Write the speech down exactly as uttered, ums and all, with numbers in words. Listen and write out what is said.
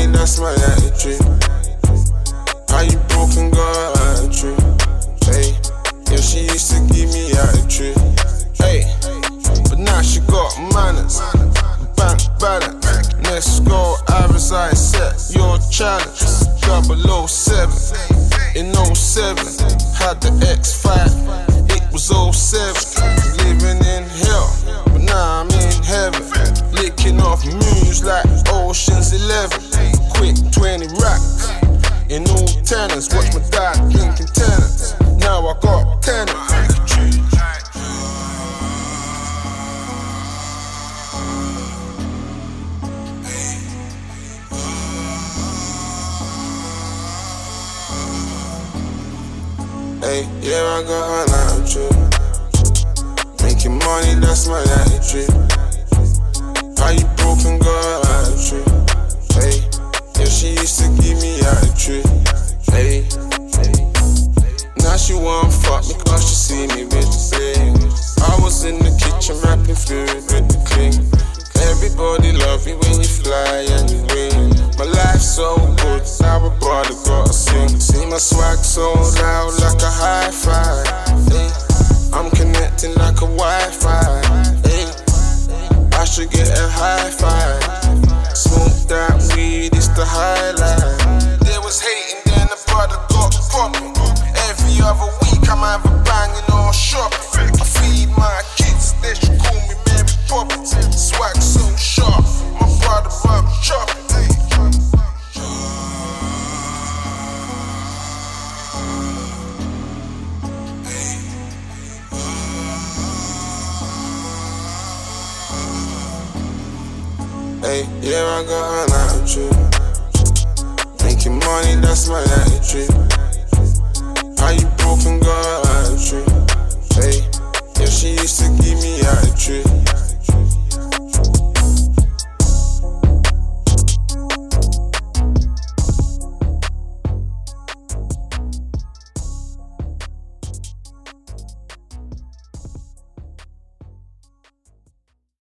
money, that's my attitude. How you broken, got attitude. Hey, yeah, she used to give me attitude. Hey, but now she got manners. Bank balance. Let's go, average I set your challenge. double oh seven in oh seven. Had the X five, it was oh seven. Living in hell, but now I'm in heaven. Licking off moves like Ocean's Eleven. Quick twenty racks in all tenants. Watch my dad drinking tenants. Now I got tenants. Hey, yeah, I got an attitude. Making money, that's my attitude. How you broken, got attitude. Hey, yeah, she used to give me attitude. Hey, now she wanna fuck me cause she see me with the thing. I was in the kitchen wrapping food with the cling. Everybody love you when you fly and you win. My life's so good, now a brother gotta sing. See my swag so loud like a hi-fi. Hey, I'm connecting like a Wi-Fi. Hey, I should get a high five. Smoke that weed, it's the highlight. There was hating, then the brother got popping. Every other week I'm either banging or shopping. I feed my kids, they should call me Mary Poppins. Swag so sharp, my brother up chopping. Hey, yeah, I got an attitude. Making money, that's my attitude. How you broken, got attitude. Hey, yeah, she used to give me attitude.